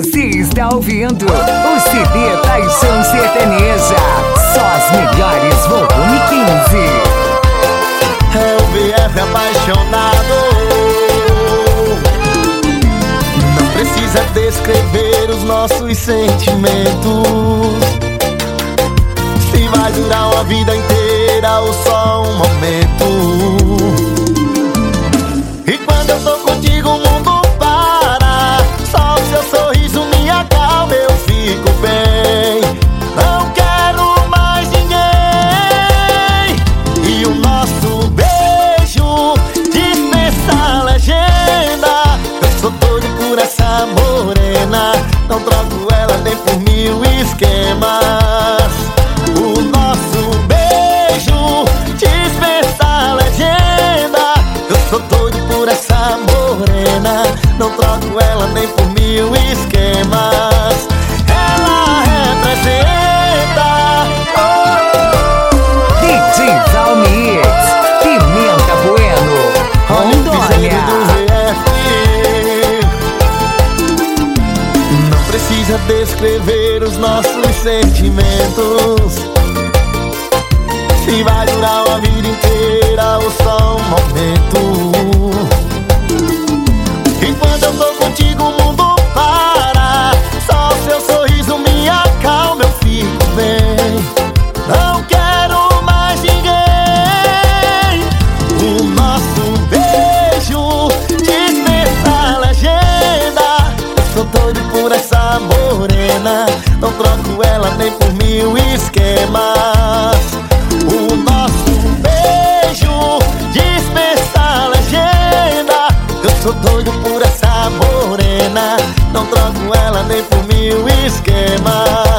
Você está ouvindo o CD Paixão Sertaneja. Só as melhores, volume 15. É o VF apaixonado. Não precisa descrever os nossos sentimentos. Se vai durar uma vida inteira ou só um momento. E quando eu tô contigo o mundo para. Só o seu sorriso me acalma, eu fico bem. Não quero mais ninguém. E o nosso beijo dispensa a legenda. Eu sou doido por essa morena. Não troco ela nem por mil esquemas. O nosso beijo dispensa a legenda. Eu sou doido por essa morena. Não troco ela nem por mil esquemas. Ela representa DJ Valmix, Pimenta Bueno, Rondônia. do VF. Não precisa descrever os nossos sentimentos. Se vai durar uma vida inteira ou só um momento. E quando eu tô contigo o mundo para. Só o seu sorriso me acalma, eu fico bem. Não quero mais ninguém. O nosso beijo dispensa a legenda. Eu sou doido por essa morena. Não troco ela nem por mil esquemas. O nosso beijo dispensa a legenda. Eu sou doido por essa morena. Não troco ela nem por mil esquemas.